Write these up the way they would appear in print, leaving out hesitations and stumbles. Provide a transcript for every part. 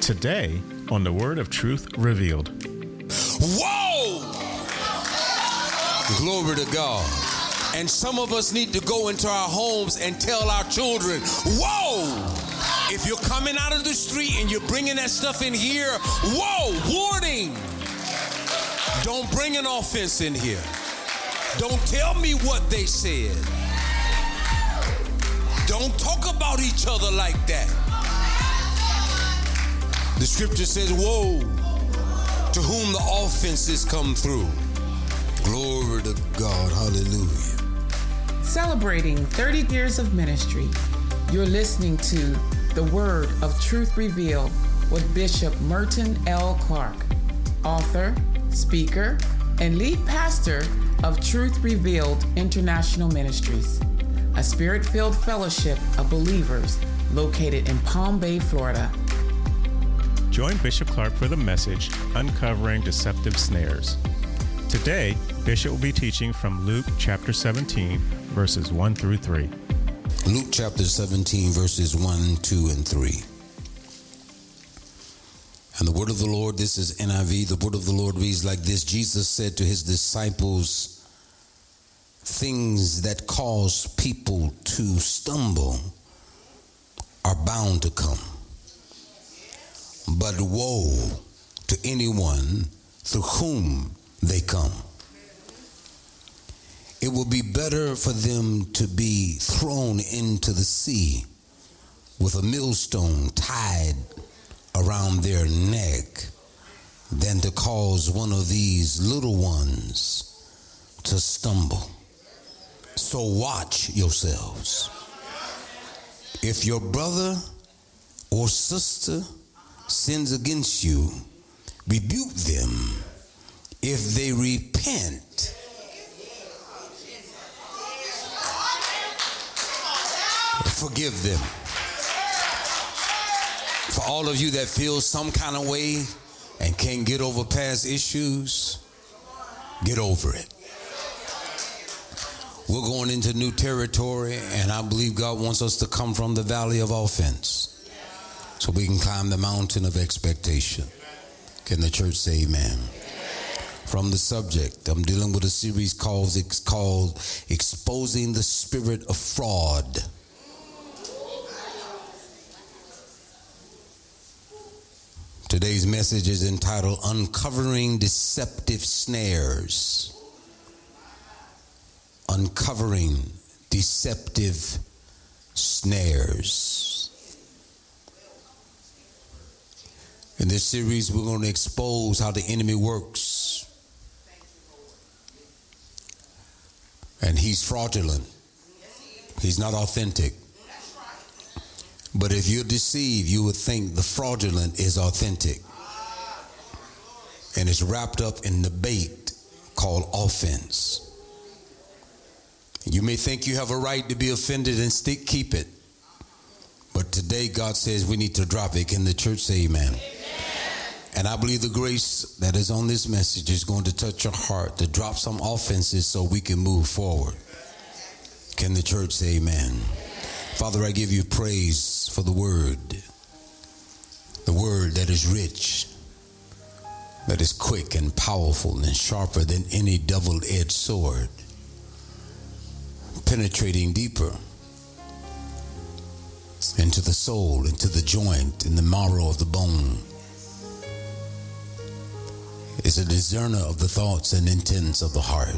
Today on the Word of Truth Revealed. Whoa! Glory to God. And some of us need to go into our homes and tell our children, whoa! If you're coming out of the street and you're bringing that stuff in here, whoa, warning. Don't bring an offense in here. Don't tell me what they said. Don't talk about each other like that. The scripture says, woe to whom the offenses come through. Glory to God. Hallelujah. Celebrating 30 years of ministry, you're listening to The Word of Truth Revealed with Bishop Merton L. Clark, author, speaker, and lead pastor of Truth Revealed International Ministries, a spirit-filled fellowship of believers located in Palm Bay, Florida. Join Bishop Clark for the message, Uncovering Deceptive Snares. Today, Bishop will be teaching from Luke chapter 17, verses 1 through 3. Luke chapter 17, verses 1, 2, and 3. And the word of the Lord, this is NIV, the word of the Lord reads like this. Jesus said to his disciples, things that cause people to stumble are bound to come. But woe to anyone through whom they come. It will be better for them to be thrown into the sea with a millstone tied around their neck than to cause one of these little ones to stumble. So watch yourselves. If your brother or sister sins against you, rebuke them. If they repent, forgive them. For all of you that feel some kind of way and can't get over past issues, get over it. We're going into new territory, and I believe God wants us to come from the valley of offense so we can climb the mountain of expectation. Can the church say amen? From the subject, I'm dealing with a series called Exposing the Spirit of Fraud. Today's message is entitled Uncovering Deceptive Snares. Uncovering Deceptive Snares. In this series, we're going to expose how the enemy works. And he's fraudulent. He's not authentic. But if you're deceived, you would think the fraudulent is authentic. And it's wrapped up in the bait called offense. You may think you have a right to be offended and keep it. But today God says we need to drop it. Can the church say amen? And I believe the grace that is on this message is going to touch your heart to drop some offenses so we can move forward. Can the church say amen? Father, I give you praise for the word that is rich, that is quick and powerful and sharper than any double-edged sword, penetrating deeper into the soul, into the joint, in the marrow of the bone. Is a discerner of the thoughts and intents of the heart.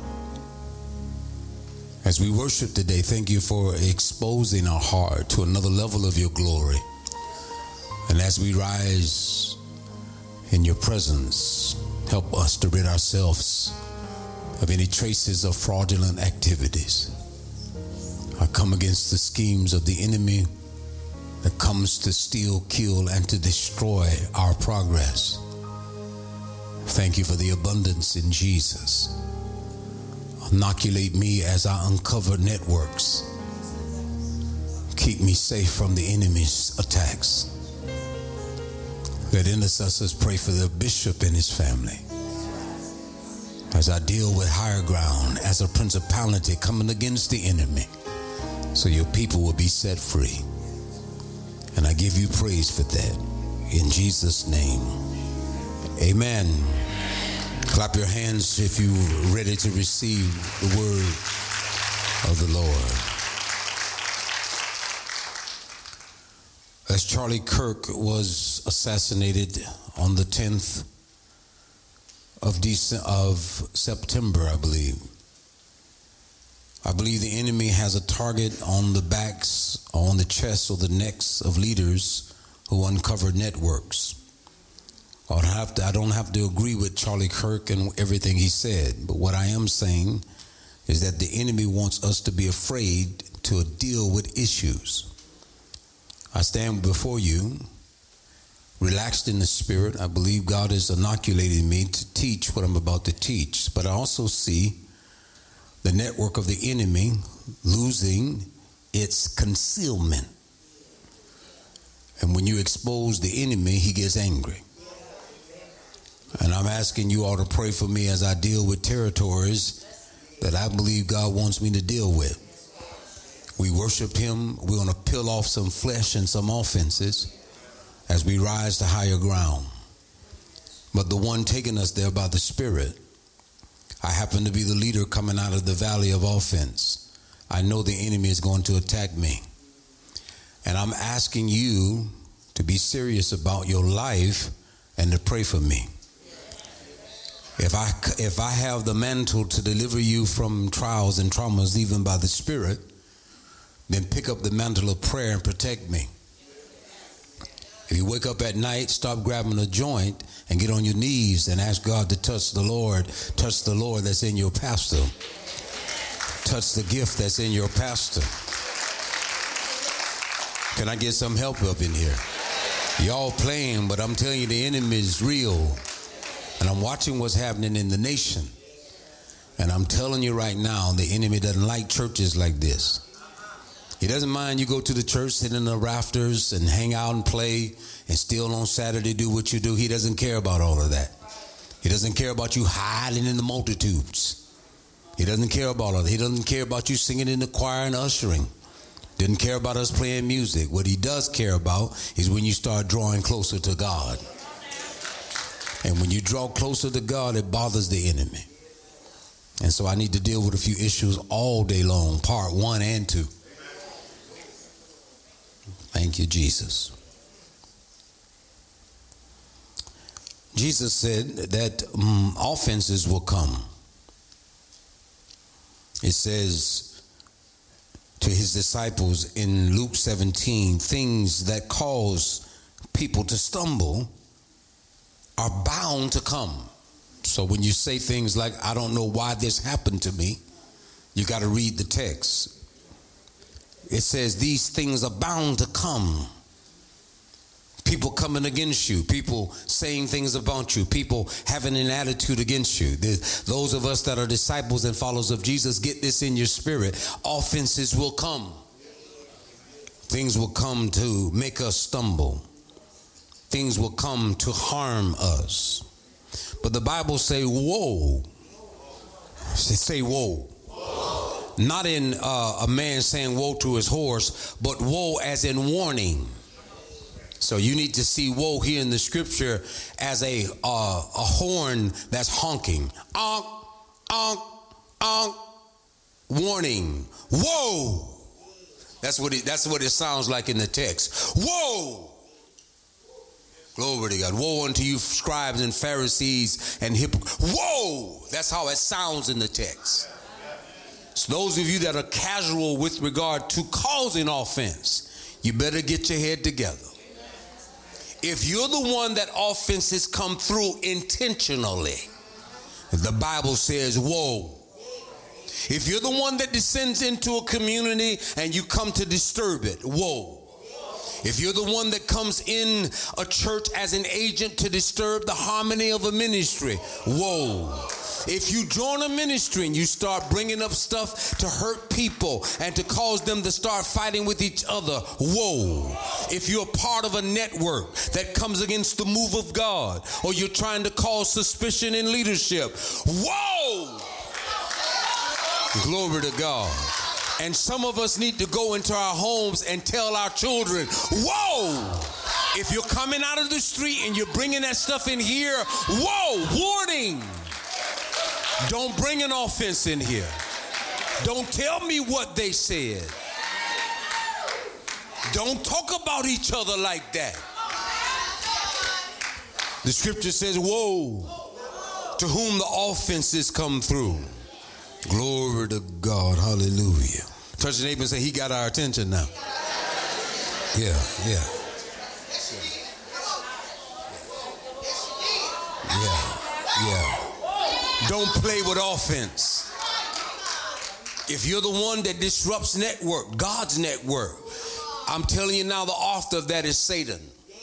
As we worship today, thank you for exposing our heart to another level of your glory. And as we rise in your presence, help us to rid ourselves of any traces of fraudulent activities. I come against the schemes of the enemy that comes to steal, kill, and to destroy our progress. Thank you for the abundance in Jesus. Inoculate me as I uncover networks. Keep me safe from the enemy's attacks. Let intercessors pray for the bishop and his family. As I deal with higher ground as a principality coming against the enemy, so your people will be set free. And I give you praise for that. In Jesus' name, amen. Clap your hands if you're ready to receive the word of the Lord. As Charlie Kirk was assassinated on the 10th of September, I believe the enemy has a target on the backs, on the chests or the necks of leaders who uncover networks. I don't have to agree with Charlie Kirk and everything he said, but what I am saying is that the enemy wants us to be afraid to deal with issues. I stand before you, relaxed in the spirit. I believe God has inoculated me to teach what I'm about to teach, but I also see the network of the enemy losing its concealment. And when you expose the enemy, he gets angry. And I'm asking you all to pray for me as I deal with territories that I believe God wants me to deal with. We worship him. We're going to peel off some flesh and some offenses as we rise to higher ground. But the one taking us there by the Spirit, I happen to be the leader coming out of the valley of offense. I know the enemy is going to attack me. And I'm asking you to be serious about your life and to pray for me. If I have the mantle to deliver you from trials and traumas, even by the Spirit, then pick up the mantle of prayer and protect me. If you wake up at night, stop grabbing a joint and get on your knees and ask God to touch the Lord that's in your pastor. Touch the gift that's in your pastor. Can I get some help up in here? Y'all playing, but I'm telling you, the enemy is real. And I'm watching what's happening in the nation. And I'm telling you right now, the enemy doesn't like churches like this. He doesn't mind you go to the church, sit in the rafters and hang out and play and still on Saturday do what you do. He doesn't care about all of that. He doesn't care about you hiding in the multitudes. He doesn't care about all that. He doesn't care about you singing in the choir and ushering. Didn't care about us playing music. What he does care about is when you start drawing closer to God. And when you draw closer to God, it bothers the enemy. And so I need to deal with a few issues all day long, part 1 and 2. Thank you, Jesus. Jesus said that offenses will come. It says to his disciples in Luke 17, things that cause people to stumble are bound to come. So when you say things like, I don't know why this happened to me, you got to read the text. It says these things are bound to come. People coming against you, people saying things about you, people having an attitude against you. Those of us that are disciples and followers of Jesus, get this in your spirit. Offenses will come. Things will come to make us stumble. Things will come to harm us. But the Bible say, woe. Say woe. Not in a man saying woe to his horse, but woe as in warning. So you need to see woe here in the scripture as a horn that's honking. Onk, onk, onk. Warning. Whoa. That's what it sounds like in the text. Whoa. Glory to God. Woe unto you, scribes and Pharisees and hypocrites. Whoa! That's how it sounds in the text. So those of you that are casual with regard to causing offense, you better get your head together. If you're the one that offenses come through intentionally, the Bible says, woe. If you're the one that descends into a community and you come to disturb it, woe. If you're the one that comes in a church as an agent to disturb the harmony of a ministry, woe. If you join a ministry and you start bringing up stuff to hurt people and to cause them to start fighting with each other, woe. If you're part of a network that comes against the move of God, or you're trying to cause suspicion in leadership, woe. Glory to God. And some of us need to go into our homes and tell our children, whoa, If you're coming out of the street and you're bringing that stuff in here, whoa, warning. Don't bring an offense in here. Don't tell me what they said. Don't talk about each other like that. The scripture says, woe to whom the offenses come through. Glory to God. Hallelujah. Touch your neighbor and say, he got our attention now. Yeah. Don't play with offense. If you're the one that disrupts network, God's network, I'm telling you now, the author of that is Satan.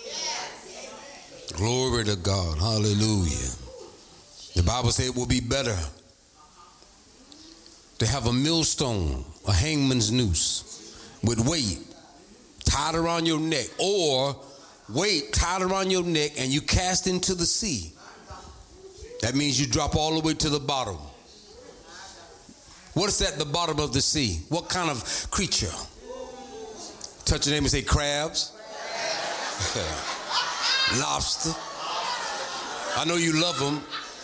Glory to God. Hallelujah. The Bible says it will be better to have a millstone, a hangman's noose with weight tied around your neck, or weight tied around your neck and you cast into the sea. That means you drop all the way to the bottom. What is at the bottom of the sea? What kind of creature? Touch your name and say crabs. Lobster. I know you love them.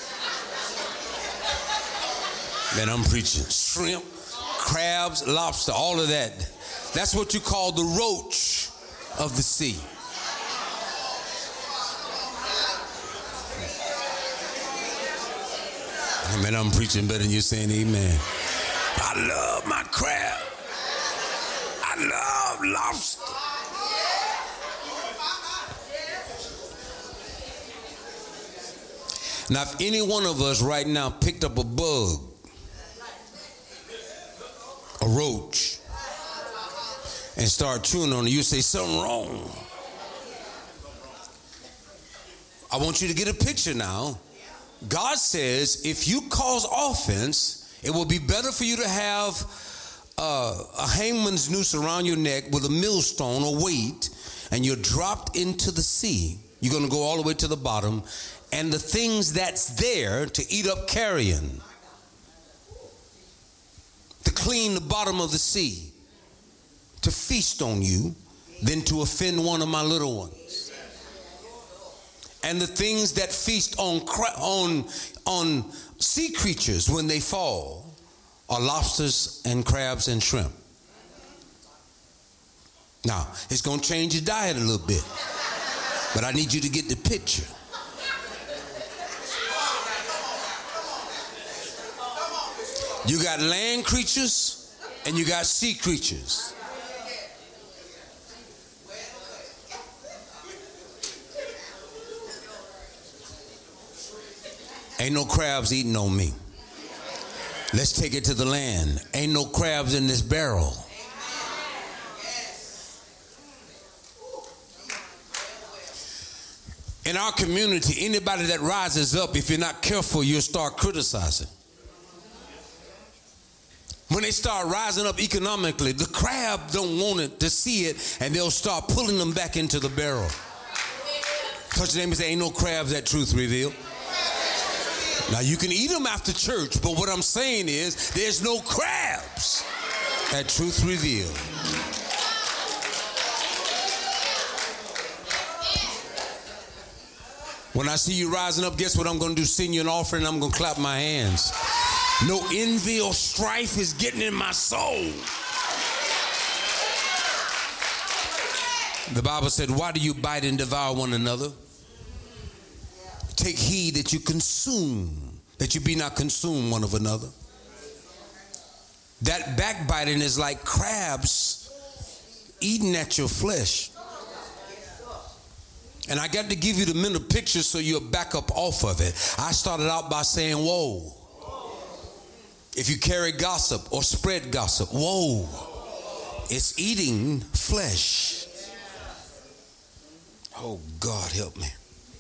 Man, I'm preaching. Shrimp, crabs, lobster, all of that. That's what you call the roach of the sea. Man, I'm preaching better than you saying amen. I love my crab. I love lobster. Now, if any one of us right now picked up a bug, a roach, and start chewing on it, you say something wrong. I want you to get a picture now. God says if you cause offense, it will be better for you to have a hangman's noose around your neck with a millstone or weight, and you're dropped into the sea. You're going to go all the way to the bottom, and the things that's there to eat up carrion, to clean the bottom of the sea, to feast on you, than to offend one of my little ones. And the things that feast on sea creatures when they fall are lobsters and crabs and shrimp. Now, it's going to change your diet a little bit, but I need you to get the picture. You got land creatures and you got sea creatures. Ain't no crabs eating on me. Let's take it to the land. Ain't no crabs in this barrel. In our community, anybody that rises up, if you're not careful, you'll start criticizing. When they start rising up economically, the crab don't want it to see it, and they'll start pulling them back into the barrel. Touch your name and say, ain't no crabs at Truth Revealed. Now, you can eat them after church, but what I'm saying is there's no crabs at Truth Revealed. When I see you rising up, guess what I'm going to do? Send you an offering, I'm going to clap my hands. No envy or strife is getting in my soul. The Bible said, why do you bite and devour one another? Take heed that you consume, that you be not consumed one of another. That backbiting is like crabs eating at your flesh. And I got to give you the mental picture so you'll back up off of it. I started out by saying, whoa. If you carry gossip or spread gossip, whoa. It's eating flesh. Oh, God, help me.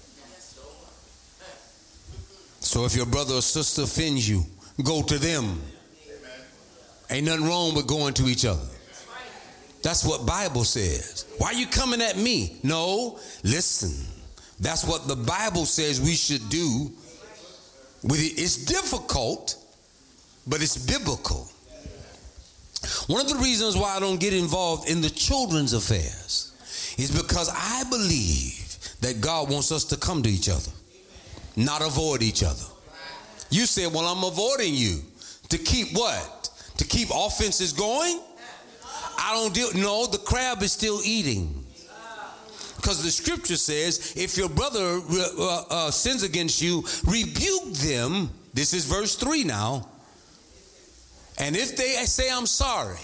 So if your brother or sister offends you, go to them. Ain't nothing wrong with going to each other. That's what Bible says. Why are you coming at me? No, listen. That's what the Bible says we should do. It's difficult, but it's biblical. One of the reasons why I don't get involved in the children's affairs is because I believe that God wants us to come to each other, not avoid each other. You said, well, I'm avoiding you to keep what? To keep offenses going? No, the crab is still eating. Because the scripture says, if your brother sins against you, rebuke them. This is verse 3 now. And if they say, I'm sorry,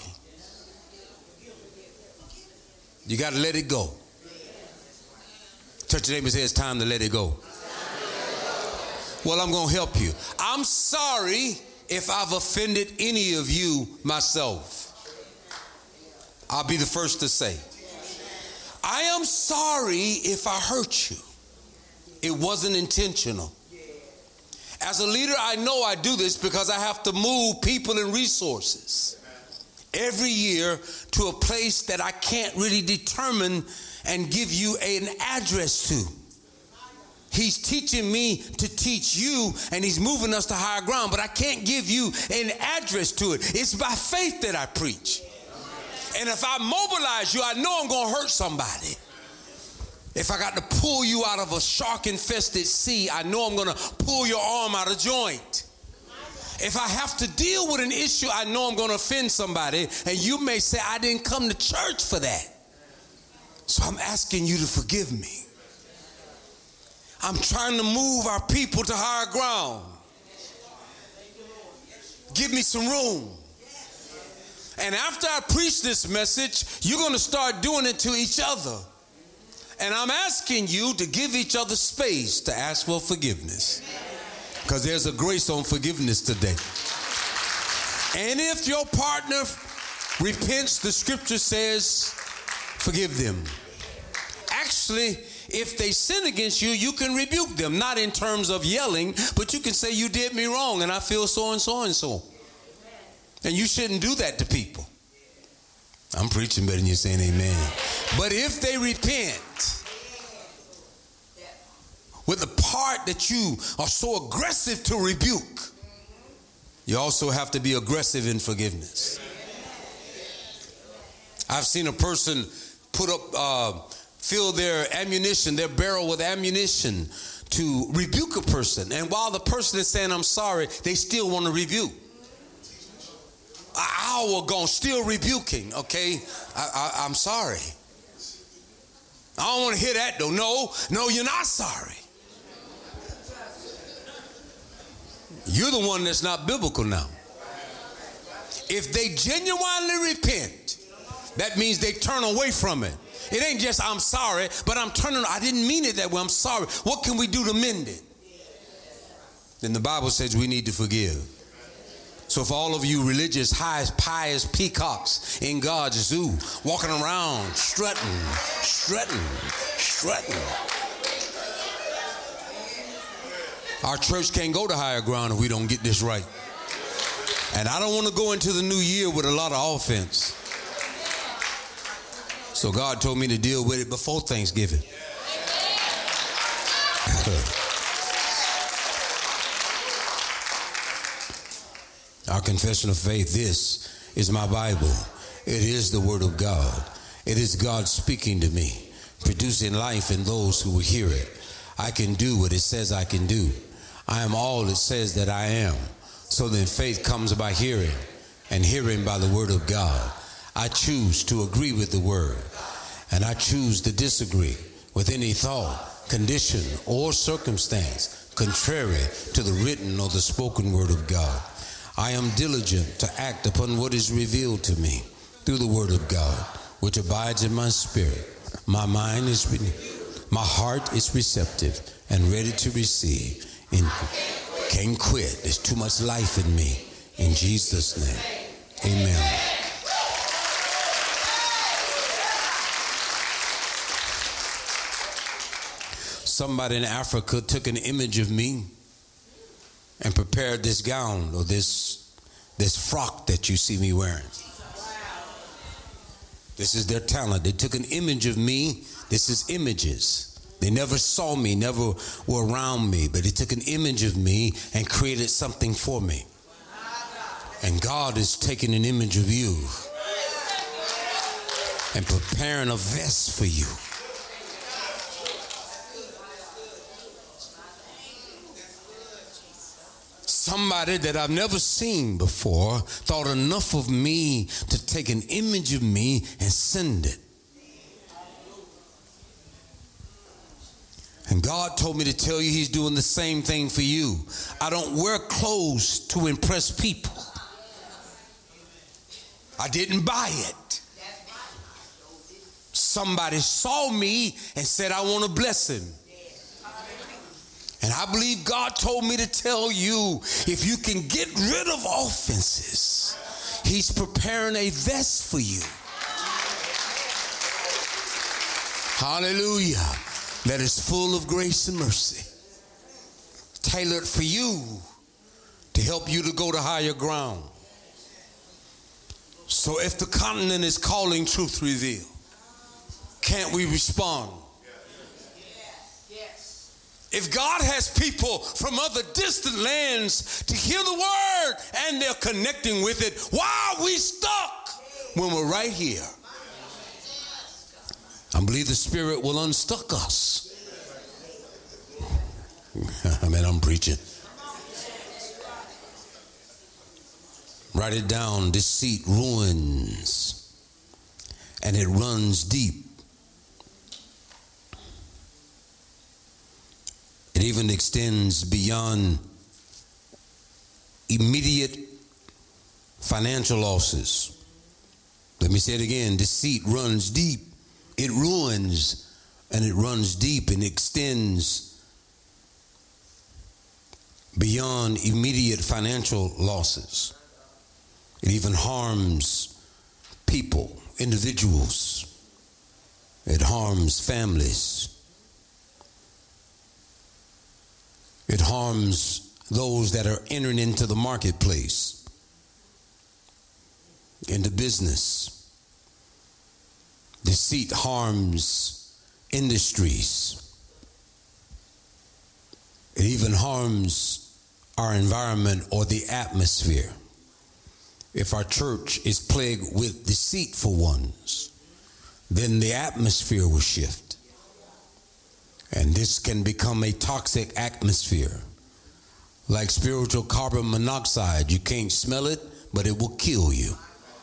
you got to let it go. Touch your neighbor and say, it's time to let it go. Well, I'm going to help you. I'm sorry if I've offended any of you myself. I'll be the first to say, I am sorry if I hurt you. It wasn't intentional. As a leader, I know I do this because I have to move people and resources every year to a place that I can't really determine and give you an address to. He's teaching me to teach you, and he's moving us to higher ground, but I can't give you an address to it. It's by faith that I preach. And if I mobilize you, I know I'm going to hurt somebody. If I got to pull you out of a shark-infested sea, I know I'm going to pull your arm out of joint. If I have to deal with an issue, I know I'm going to offend somebody, and you may say, I didn't come to church for that. So I'm asking you to forgive me. I'm trying to move our people to higher ground. Give me some room. And after I preach this message, you're going to start doing it to each other. And I'm asking you to give each other space to ask for forgiveness. Because there's a grace on forgiveness today. And if your partner repents, the scripture says, forgive them. Actually, if they sin against you, you can rebuke them. Not in terms of yelling, but you can say, you did me wrong and I feel so and so and so. And you shouldn't do that to people. I'm preaching better than you saying amen. But if they repent with the part that you are so aggressive to rebuke, you also have to be aggressive in forgiveness. I've seen a person fill their ammunition, their barrel with ammunition to rebuke a person. And while the person is saying, I'm sorry, they still want to rebuke. An hour gone, still rebuking, okay? I'm sorry. I don't want to hear that though. No, you're not sorry. You're the one that's not biblical now. If they genuinely repent, that means they turn away from it. It ain't just I'm sorry, but I didn't mean it that way. I'm sorry. What can we do to mend it? Then the Bible says we need to forgive. So for all of you religious, pious peacocks in God's zoo, walking around, strutting. Our church can't go to higher ground if we don't get this right. And I don't want to go into the new year with a lot of offense. So God told me to deal with it before Thanksgiving. Our confession of faith, this is my Bible. It is the Word of God. It is God speaking to me, producing life in those who will hear it. I can do what it says I can do. I am all it says that I am. So then faith comes by hearing, and hearing by the Word of God. I choose to agree with the Word, and I choose to disagree with any thought, condition, or circumstance contrary to the written or the spoken Word of God. I am diligent to act upon what is revealed to me through the Word of God, which abides in my spirit. My mind is renewed. My heart is receptive and ready to receive. Can't quit. There's too much life in me. In Jesus' name, amen. Somebody in Africa took an image of me and prepared this gown or this frock that you see me wearing. This is their talent. They took an image of me. This is images. They never saw me, never were around me, but they took an image of me and created something for me. And God is taking an image of you and preparing a vest for you. Somebody that I've never seen before thought enough of me to take an image of me and send it. And God told me to tell you he's doing the same thing for you. I don't wear clothes to impress people. I didn't buy it. Somebody saw me and said, I want to bless him. And I believe God told me to tell you, if you can get rid of offenses, he's preparing a vest for you. Hallelujah. That is full of grace and mercy, tailored for you to help you to go to higher ground. So if the continent is calling Truth Reveal, can't we respond? If God has people from other distant lands to hear the word and they're connecting with it, why are we stuck when we're right here? I believe the Spirit will unstuck us. I mean, I'm preaching. Write it down. Deceit ruins, and it runs deep. It even extends beyond immediate financial losses. Let me say it again. Deceit runs deep. It ruins, and it runs deep and extends beyond immediate financial losses. It even harms people, individuals. It harms families. It harms those that are entering into the marketplace, into business. Deceit harms industries. It even harms our environment or the atmosphere. If our church is plagued with deceitful ones, then the atmosphere will shift. And this can become a toxic atmosphere. Like spiritual carbon monoxide. You can't smell it, but it will kill you.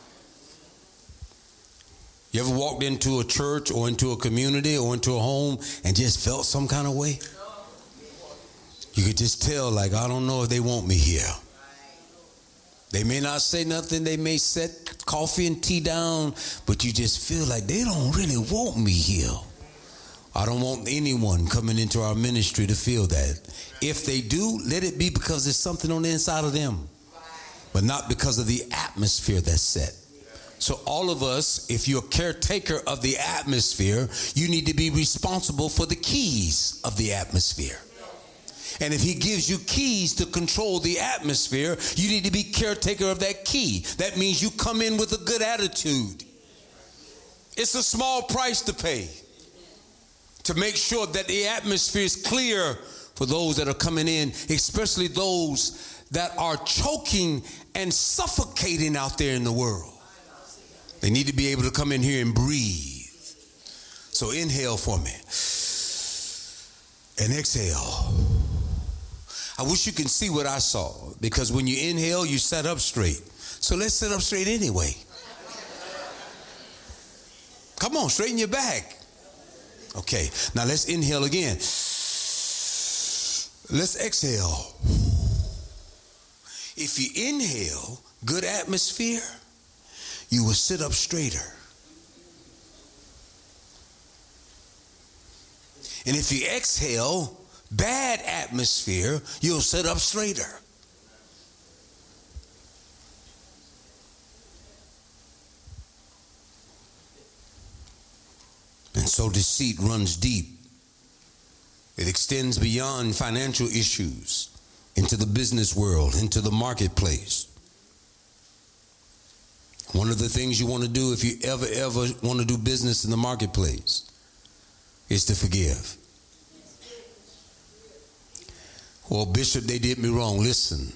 You ever walked into a church or into a community or into a home and just felt some kind of way? You could just tell, like, I don't know if they want me here. They may not say nothing. They may set coffee and tea down, but you just feel like they don't really want me here. I don't want anyone coming into our ministry to feel that. If they do, let it be because there's something on the inside of them, but not because of the atmosphere that's set. So all of us, if you're a caretaker of the atmosphere, you need to be responsible for the keys of the atmosphere. And if he gives you keys to control the atmosphere, you need to be caretaker of that key. That means you come in with a good attitude. It's a small price to pay to make sure that the atmosphere is clear for those that are coming in, especially those that are choking and suffocating out there in the world. They need to be able to come in here and breathe. So inhale for me and exhale. I wish you could see what I saw, because when you inhale, you sit up straight. So let's sit up straight anyway. Come on, straighten your back. Okay, now let's inhale again. Let's exhale. If you inhale, good atmosphere, you will sit up straighter. And if you exhale, bad atmosphere, you'll sit up straighter. And so deceit runs deep. It extends beyond financial issues into the business world, into the marketplace. One of the things you want to do if you ever want to do business in the marketplace is to forgive. Well, Bishop, they did me wrong. Listen,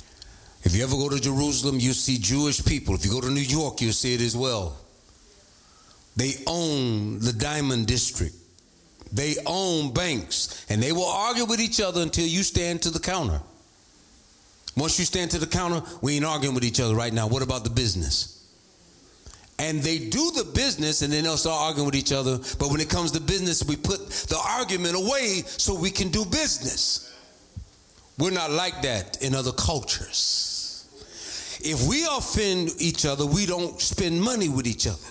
if you ever go to Jerusalem, you see Jewish people. If you go to New York, you'll see it as well. They own the Diamond District. They own banks. And they will argue with each other until you stand to the counter. Once you stand to the counter, we ain't arguing with each other right now. What about the business? And they do the business and then they'll start arguing with each other. But when it comes to business, we put the argument away so we can do business. We're not like that in other cultures. If we offend each other, we don't spend money with each other.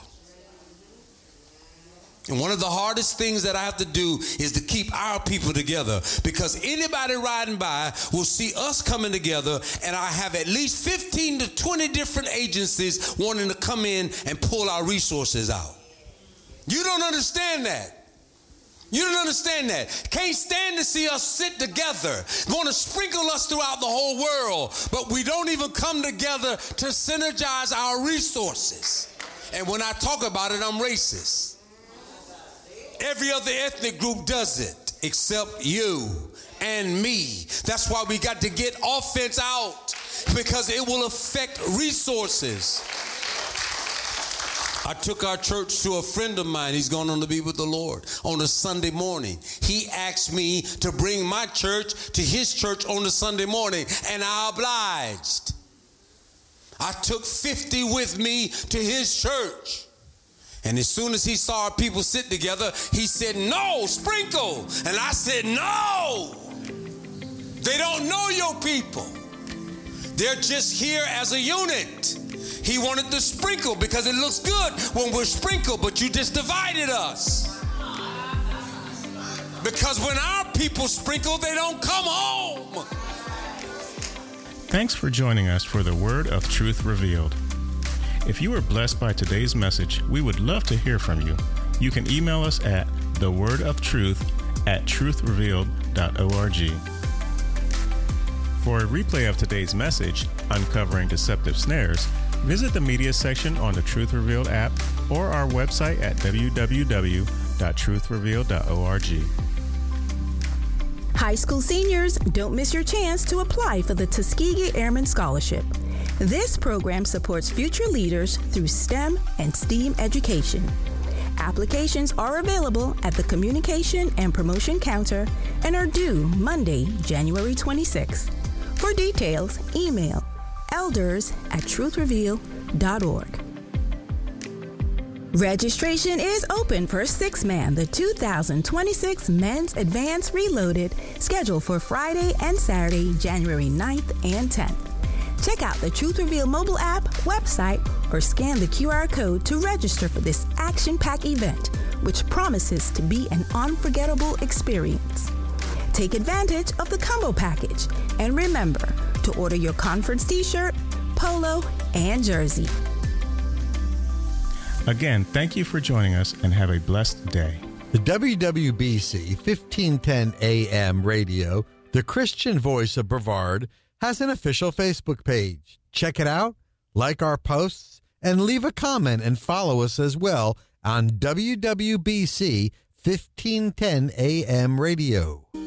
And one of the hardest things that I have to do is to keep our people together, because anybody riding by will see us coming together, and I have at least 15 to 20 different agencies wanting to come in and pull our resources out. You don't understand that. You don't understand that. Can't stand to see us sit together. Want to sprinkle us throughout the whole world, but we don't even come together to synergize our resources. And when I talk about it, I'm racist. Every other ethnic group does it except you and me. That's why we got to get offense out, because it will affect resources. I took our church to a friend of mine. He's gone on to be with the Lord on a Sunday morning. He asked me to bring my church to his church on a Sunday morning, and I obliged. I took 50 with me to his church. And as soon as he saw our people sit together, he said, "No, sprinkle." And I said, "No. They don't know your people. They're just here as a unit." He wanted to sprinkle because it looks good when we're sprinkled, but you just divided us. Because when our people sprinkle, they don't come home. Thanks for joining us for the Word of Truth Revealed. If you were blessed by today's message, we would love to hear from you. You can email us at thewordofTruth@truthrevealed.org. For a replay of today's message, Uncovering Deceptive Snares, visit the media section on the Truth Revealed app or our website at www.truthrevealed.org. High school seniors, don't miss your chance to apply for the Tuskegee Airman Scholarship. This program supports future leaders through STEM and STEAM education. Applications are available at the Communication and Promotion Counter and are due Monday, January 26th. For details, email elders@truthreveal.org. Registration is open for Six-Man, the 2026 Men's Advance Reloaded, scheduled for Friday and Saturday, January 9th and 10th. Check out the Truth Reveal mobile app, website, or scan the QR code to register for this action-packed event, which promises to be an unforgettable experience. Take advantage of the combo package, and remember to order your conference t-shirt, polo, and jersey. Again, thank you for joining us and have a blessed day. The WWBC 1510 AM radio, the Christian voice of Brevard, has an official Facebook page. Check it out, like our posts, and leave a comment and follow us as well on WWBC 1510 AM radio.